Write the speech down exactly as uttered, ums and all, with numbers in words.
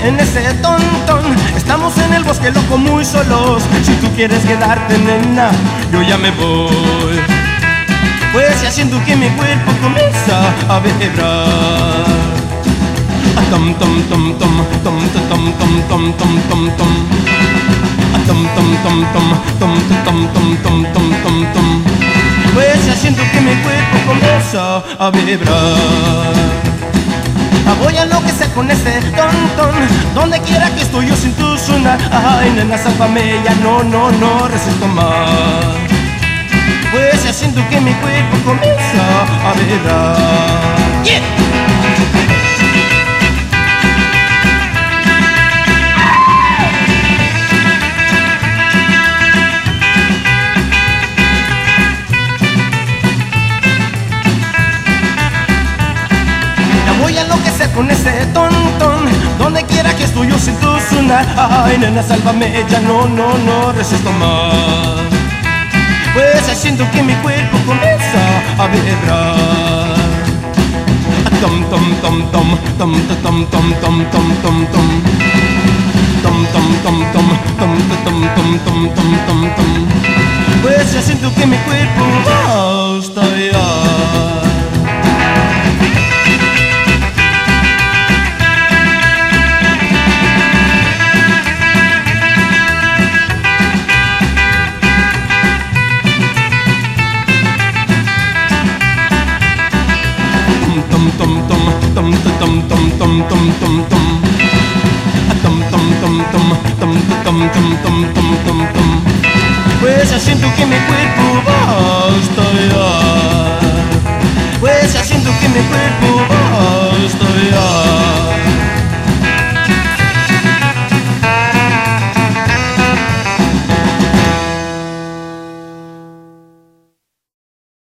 en ese tontón. Estamos en el bosque loco muy solos. Si tú quieres quedarte, nena, yo ya me voy. Pues ya siento que mi cuerpo comienza a vibrar. Tom tom tom tom tom tom tom tom tom tom tom. Tom tom tom tom tom tom tom tom tom tom tom. Pues ya siento que mi cuerpo comienza a vibrar. Voy a enloquecer con este tontón. Donde quiera que estoy yo sin tu sonar. Ay, nena, sálvame, ya no, no, no resisto más. Pues ya siento que mi cuerpo comienza a vibrar. Yeah. Voy a enloquecer con ese tontón. Donde quiera que estoy yo sin tu sonar. Ay, nena, sálvame, ya no, no, no resisto más. Pues ya siento que mi cuerpo comienza a vibrar. Tom tom tom tom tom tom tom tom tom tom tom. Tom tom tom tom tom tom tom tom tom tom tom. Pues ya siento que mi cuerpo va a estallar. Tom tom tom tom tom tom tom tom tom tom. Tom tom tom tom tom tom tom tom tom tom tom. Pues ya siento que mi cuerpo va a estallar. Pues ya siento que mi cuerpo va